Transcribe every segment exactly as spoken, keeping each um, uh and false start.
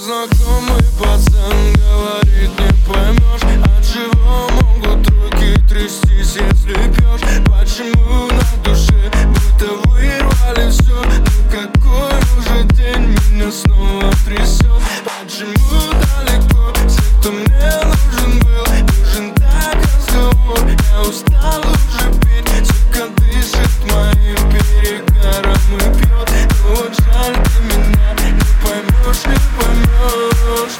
знакомый пацан говорит, не поймешь, от чего могут руки трястись, если пьешь. Почему на душе будто вырвали все? Ну какой уже день меня снова трясет? Почему далеко все, кто мне нужен был? Нужен так разговор, я устал уже петь. Сука дышит моим перегаром и пьет. Но вот жаль, ты меня не поймешь, не поймешь.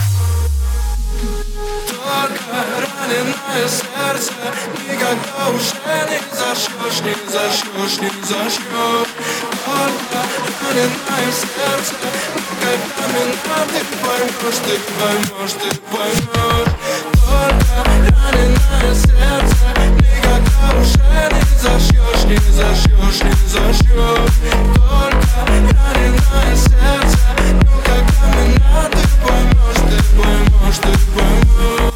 Только раненое сердце никогда уже не зашьешь, не зашьешь, не зашьешь. Только раненое сердце, но когда меня ты поймешь, ты поймешь, ты поймешь. Только раненое сердце никогда уже не зашьешь, не зашьешь, не зашьешь. Только раненое сердце, но когда меня ты поймешь, ты поймешь, ты поймешь.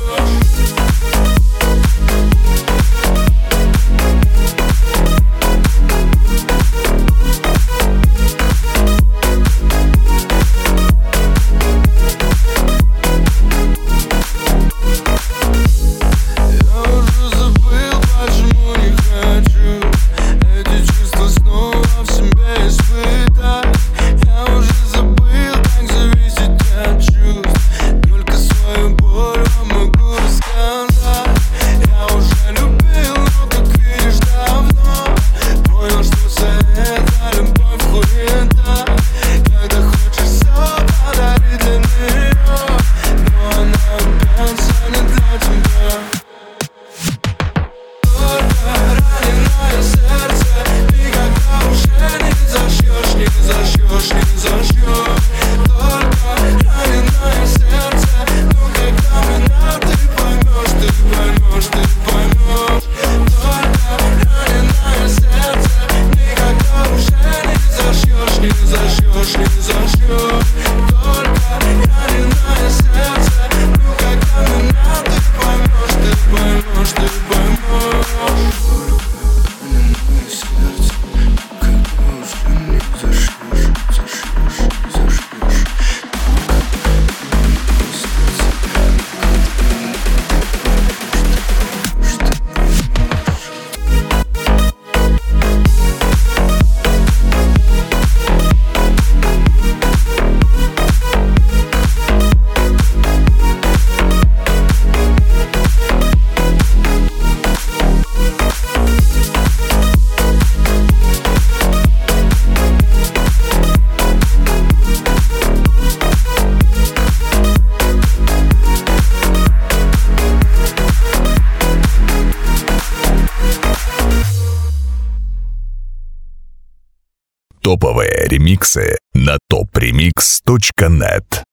Топовые ремиксы на топ ремикс точка нет.